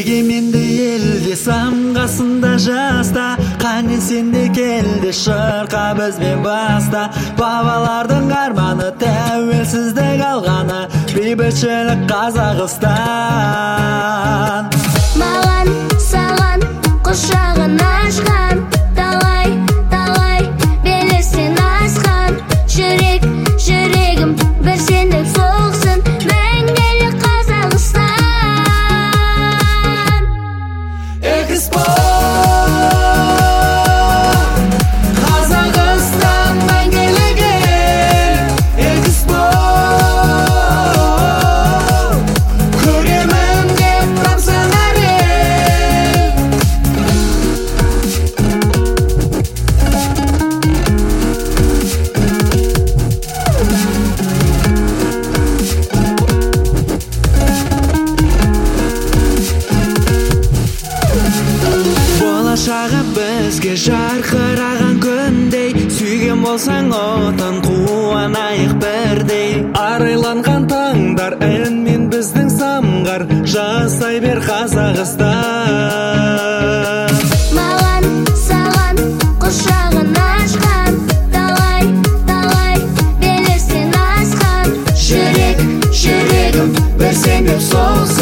егеменді елде самғасында жаста, қане сенде келді шырқа бізбен баста. Бабалардың арманы тәуелсіздік алғаны, бейбітшілік Қазақстан. Маған саған құшағын ашқан, талай белестен асқан, жүрегім бір сендік соқсын, мәңгілік Қазақстан. Экспо Қазақстан мәңгілік ел, Экспо көремін деп тамсанар ел. Болашағы бізге жарқыраған күндей, сүйген болсаң отын қуанайық бірдей. Арайланған таңдар әнмен біздің самғар, жасай бер Қазақстан. Маған саған құшағын ашқан, талай белестен асқан, жүрегім бір сен деп соқсын.